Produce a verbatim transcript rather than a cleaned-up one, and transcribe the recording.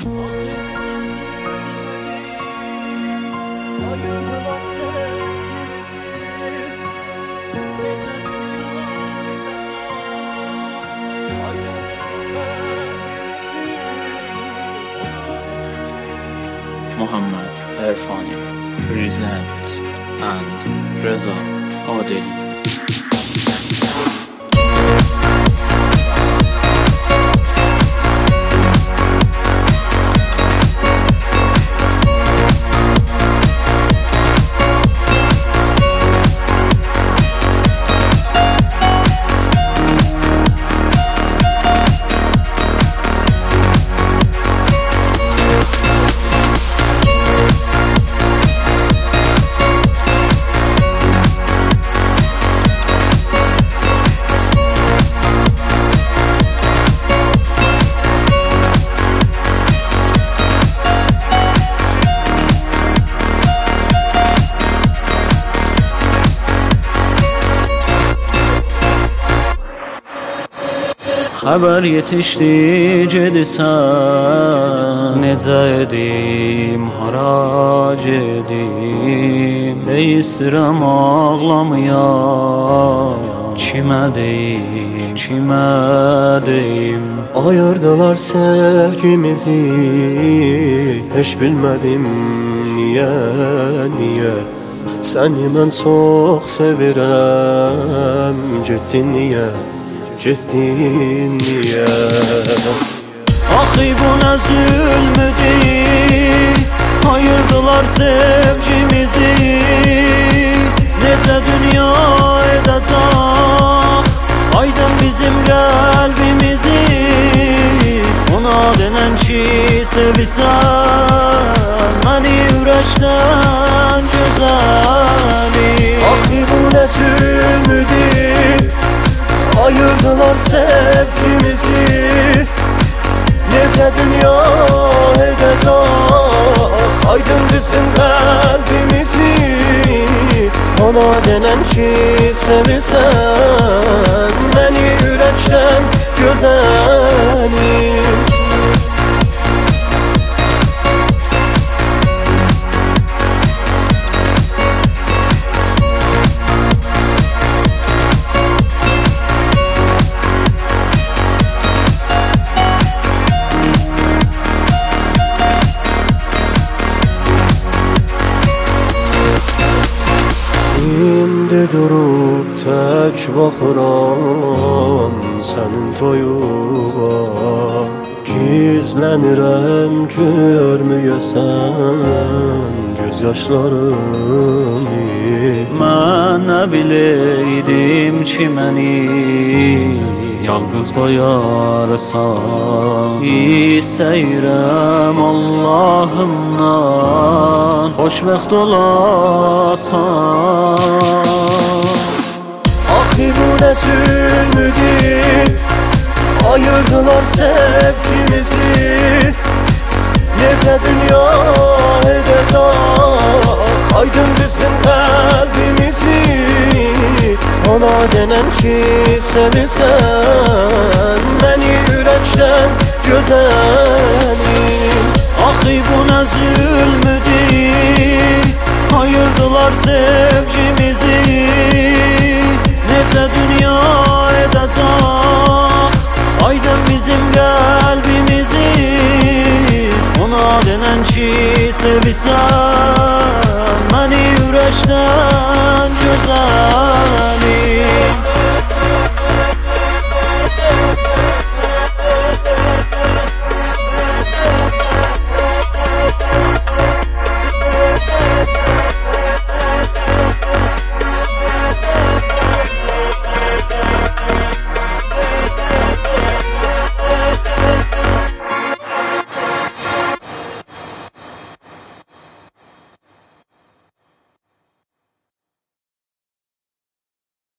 Muhammad Erfani presents and Reza Adeli. Xəbər yetişdi gedisən, necə edim, hara gedim? Deyistirəm ağlamayam, kimə deyim, kimə deyim? Ayırdılar sevgimizi, heç bilmədim niyə, niyə? Səni mən çox sevirəm, getdin niyə? Getdin niyə? Axı bu nə zülmüdür, ayırdılar sevgimizi. Necə dünya edəcək aydın bizim qəlbimizi? Ona denən ki sevirsən məni ürəkdən gözəli. Axı bu nə zülmüdür, ayırdılar sevgimizi. Necə dünya edəcək aydın bizim qəlbimizi? Ona denən ki sevirsən məni ürəkdən gözəlim. İndi durub tək baxıram sənin toyuğa, gizlənirəm görməyəsən göz yaşlarımı. Mən nə biləydim ki məni yalqız qoyarsan. İstəyirəm Allahımdan xoşbəxt olasan. Axı bu nə zülmüdür, ayırdılar sevgimizi. Necə dünya edəcək aydın bizim qəlbimizi? Ona denən ki sevirsən məni ürəkdən gözəlim. Axı bu nə zülmüdür, ayırdılar sevgimizi. Necə dünya edəcək aydın bizim qəlbimizi? Ona denən ki sevirsən məni ürəkdən gözəlim.